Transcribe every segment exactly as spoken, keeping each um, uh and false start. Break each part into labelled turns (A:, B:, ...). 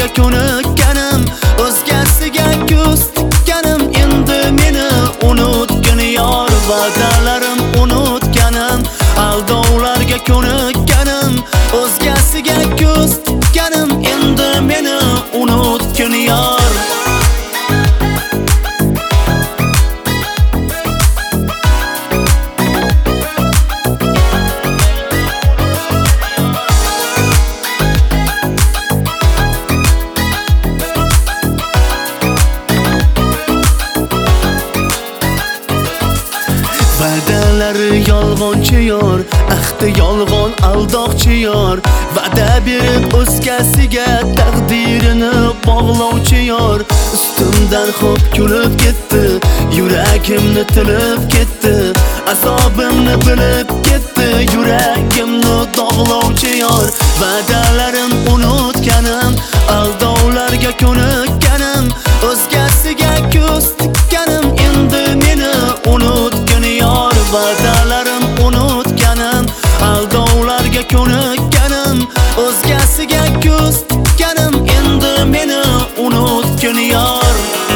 A: Aldovlarga ko'nikkanim, o'zgasiga ko'z tikkanim, endi meni unutgin yor. Va'dalarim unutganim, aldovlarga ko'nikkanim, o'zgasiga ko'z tikkanim, endi meni unutgin yor. Va'dalari yolg'onchi yor, ahdi yolg'on aldoqchi yor. Va'da berib o'zgasiga taqdirini bog'lovchi yor. Ustimdan xo'p kulib ketdi, yuragimni tilib ketdi, azobimni bilib ketdi, yuragimni dog'lovchi yor. Va'dalarim unutganim, aldovlarga ko'nikkanim, o'zgasiga ko'z tikkanim, endi meni unutgin yor. Va'dalarim unutganim, aldovlarga ko'nikkanim, o'zgasiga ko'z tikkanim, endi meni unutgin yor.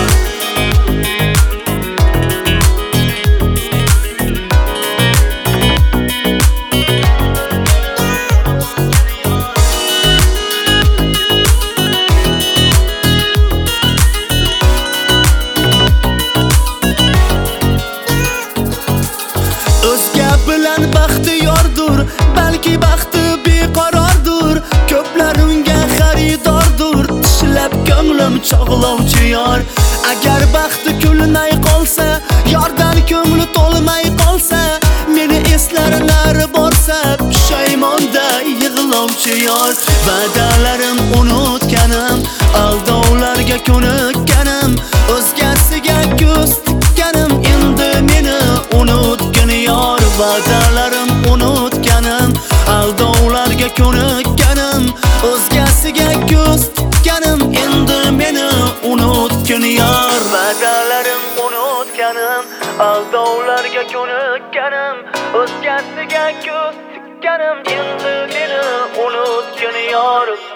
A: Bilan baxti yordur, balki baxti beqarordur. Ko'plar unga xaridordur, tishlab ko'nglim chog'lovchi yor. Agar baxti kulmay qolsa, yordan ko'ngli to'lmay qolsa, meni eslar nari borsa, pushaymonda yig'lovchi yor. Va'dalarim unutganim, aldovlarga ko'nikkanim, o'zgasiga ko'z tikkanim, endi meni unutgin yor. Va'dalarim unutganim, aldovlarga ko'nikkanim, o'zgasiga ko'z tikkanim, endi meni unutgin yor. Va'dalarim unutganim, aldovlarga ko'nikkanim, o'zgasiga ko'z tikkanim, endi meni unutgin yor.